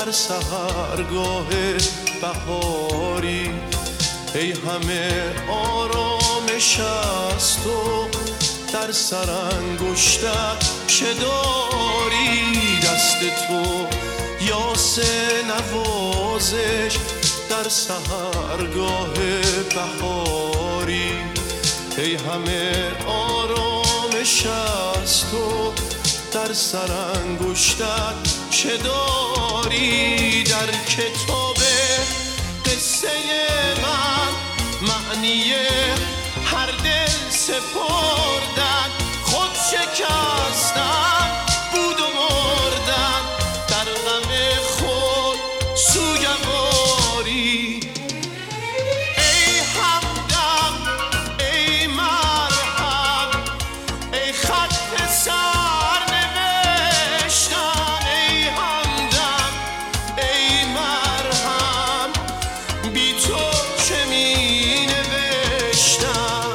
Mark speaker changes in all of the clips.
Speaker 1: در سحرگاه بهاری، ای همه آرامش از تو در سرانگشتت چه داری؟ دست تو یاس نوازش در سحرگاه بهاری، ای همه آرامش از تو در سرانگشتت چه داری؟ در کتاب قصه من معنی هر دل سپردن، خود شکستن بود و مردن، در غم خود سوگواری. ای همدم ای مرهم ای خط سرنوشتم، ای همدم ای مرهم بی تو چه می نوشتم.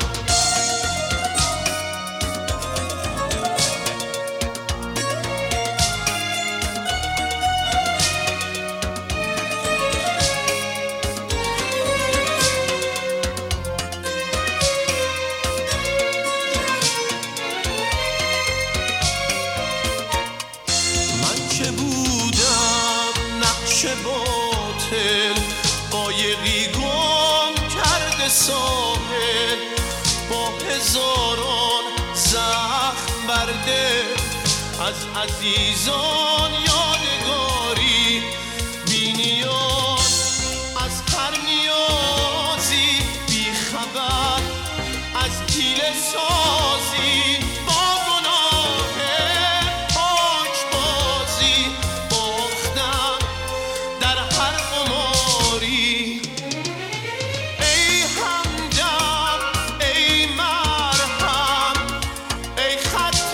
Speaker 1: من که بودم نقش باطل، قایقی گم کرده ساحل، با هزاران زخم برده از عزیزان یادگاری، بی نیاز از هر نیازی، بی خبر از حیله سازی، با گناه پاک بازی باختم در هر قماری. ای همدم ای مرهم ای خط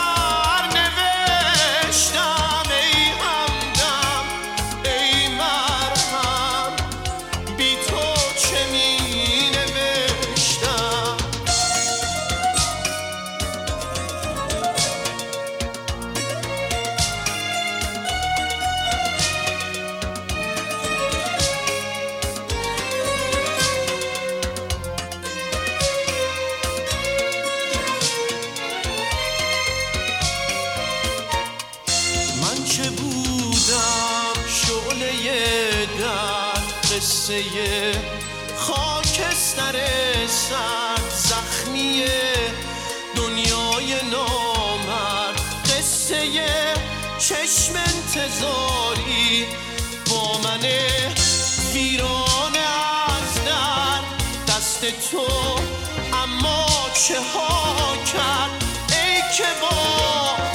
Speaker 1: سرنوشتم، ای همدم ای مرهم بی تو چه می نوشتم. من چه بودم شعله در قصه خاکستر سرد زخمی دنیای نامرد، قصه چشم انتظاری با من ویران از در دست تو، اما چه ها کرد ای که با